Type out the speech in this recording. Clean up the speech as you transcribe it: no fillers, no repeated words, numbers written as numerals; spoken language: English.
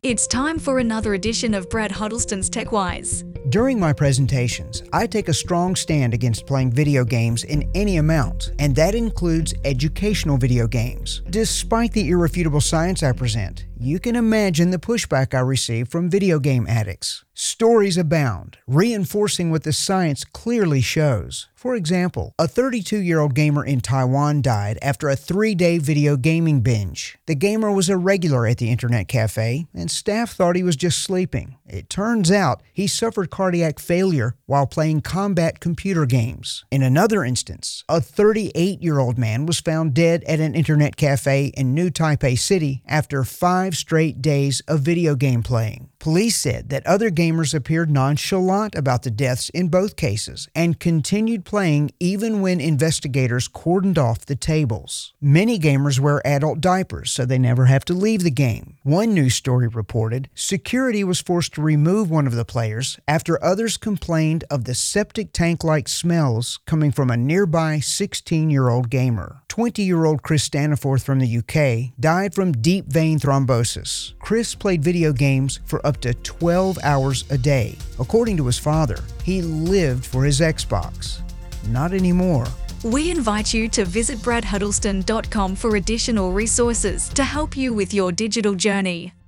It's time for another edition of Brad Huddleston's TechWise. During my presentations, I take a strong stand against playing video games in any amount, and that includes educational video games. Despite the irrefutable science I present, you can imagine the pushback I receive from video game addicts. Stories abound, reinforcing what the science clearly shows. For example, a 32-year-old gamer in Taiwan died after a 3-day video gaming binge. The gamer was a regular at the internet cafe, and staff thought he was just sleeping. It turns out he suffered cardiac failure while playing combat computer games. In another instance, a 38-year-old man was found dead at an internet cafe in New Taipei City after 5 straight days of video game playing. Police said that other gamers appeared nonchalant about the deaths in both cases and continued playing even when investigators cordoned off the tables. Many gamers wear adult diapers so they never have to leave the game. One news story reported security was forced to remove one of the players after others complained of the septic tank-like smells coming from a nearby 16-year-old gamer. 20-year-old Chris Staniforth from the UK died from deep vein thrombosis. Chris played video games for up to 12 hours a day. According to his father, he lived for his Xbox. Not anymore. We invite you to visit bradhuddleston.com for additional resources to help you with your digital journey.